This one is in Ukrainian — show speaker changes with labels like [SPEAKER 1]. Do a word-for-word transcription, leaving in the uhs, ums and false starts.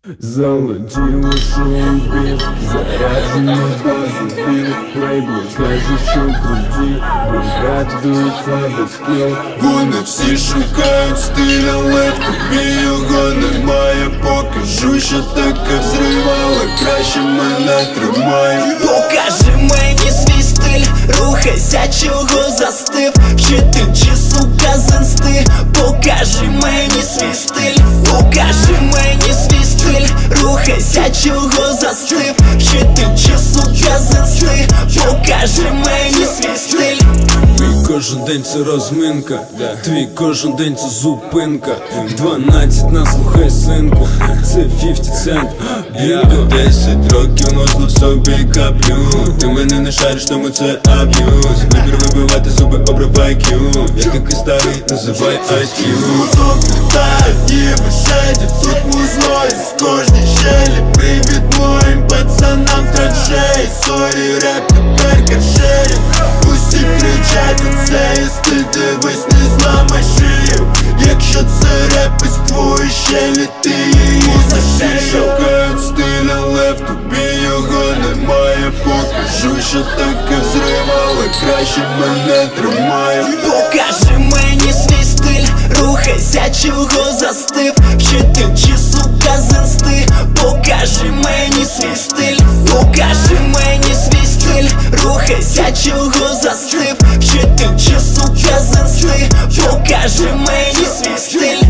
[SPEAKER 1] Золотіло шоу-біз, заряджені бази збір, лейбли, каже, що круті, бригад дують без кіл.
[SPEAKER 2] Вони всі шукають стиль, але в тобі його немає. Покажу, що таке взрив, але краще мене тримає.
[SPEAKER 3] Покажи мені свій стиль, рухайся, чого застив, вчитель чи сука з інсти. Покажи мені свій стиль, покажи мені свій стиль, рухайся, чого застив, вчитель чи сука з інсти. Покажи мені свій стиль.
[SPEAKER 2] Твій кожен день це розминка, твій кожен день це зупинка. В дванадцять нас слухай, синку, це п'ятдесят цент. Я десять років нозло в собі каплю. Ти мене не шариш, тому це аб'юз. Вибір вибивати зуби, обривай к'ю. Я такий старий, називай айс к'ю. Тут літають і вишеді, тут музло із кожній щелі. Привіт моїм пацанам траншеї. Сорі, реп тепер каршерінг. Усі кричать, оце є стиль, дивись, не зламай шию. Якщо це реп із твої щелі, ти її засій. Шукають стиль, але в тобі його немає. Покажу, що таке взрив, але краще мене тримає.
[SPEAKER 3] Покажи мені свій стиль, рухайся, чого застив, вчитель чи сука з інсти. Покажи мені свій стиль, покажи мені свій стиль, рухайся, чого застив, вчитель чи сука з інсти. Покажи мені свій стиль.